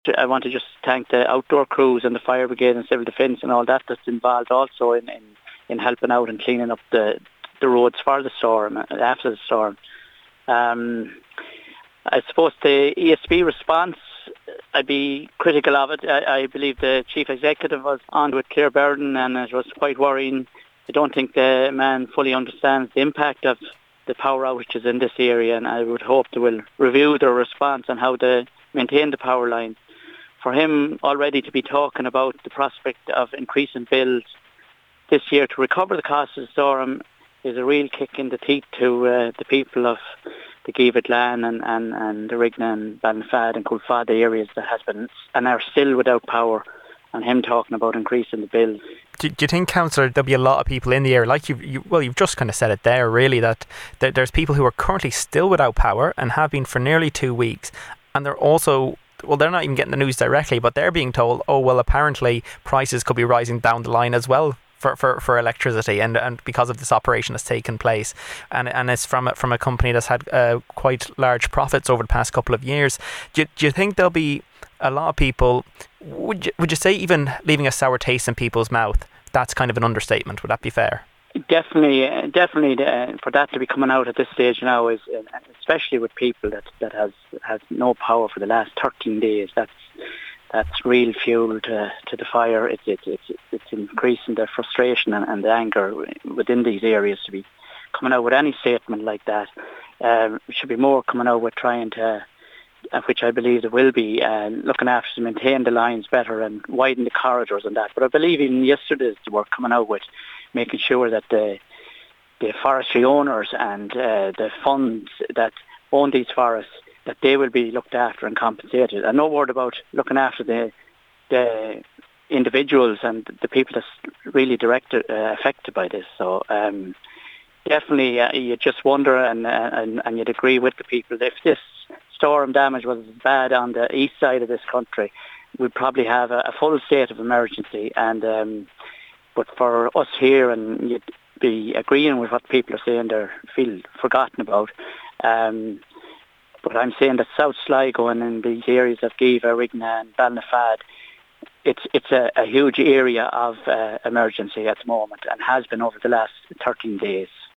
I want to just thank the outdoor crews and the fire brigade and civil defence and all that that's involved also in helping out and cleaning up the roads for the storm, after the storm. I suppose the ESB response, I'd be critical of it. I believe the chief executive was on with Claire Burden and it was quite worrying. I don't think the man fully understands the impact of the power outages in this area, and I would hope they will review their response on how to maintain the power lines. For him already to be talking about the prospect of increasing bills this year to recover the cost of the storm is a real kick in the teeth to the people of the Givet Lan and the Rigna and Ballinafad and Coolfada areas that has been and are still without power, and him talking about increasing the bills. Do you think, Councillor, there'll be a lot of people in the area, like you've just kind of said it there, really, that there's people who are currently still without power and have been for nearly 2 weeks, and they're also, well, they're not even getting the news directly, but they're being told, oh, well, apparently prices could be rising down the line as well for electricity, and because of this operation that's taken place, and it's from a company that's had quite large profits over the past couple of years. Do you think there'll be a lot of people? Would you say even leaving a sour taste in people's mouth? That's kind of an understatement. Would that be fair? Definitely. For that to be coming out at this stage now is, especially with people that has no power for the last 13 days. That's real fuel to the fire. It's increasing the frustration and the anger within these areas to be coming out with any statement like that. Should be more coming out with trying to, which I believe there will be, looking after to maintain the lines better and widen the corridors and that. But I believe even yesterday's they were coming out with making sure that the forestry owners and the funds that own these forests, that they will be looked after and compensated. And no word about looking after the individuals and the people that's really affected by this. So definitely you just wonder and you'd agree with the people that if this storm damage was bad on the east side of this country, we'd probably have a full state of emergency. And but for us here, and you'd be agreeing with what people are saying, they feel forgotten about. But I'm saying that South Sligo and in these areas of Giva, Rigna and Ballinafad, it's a huge area of emergency at the moment and has been over the last 13 days.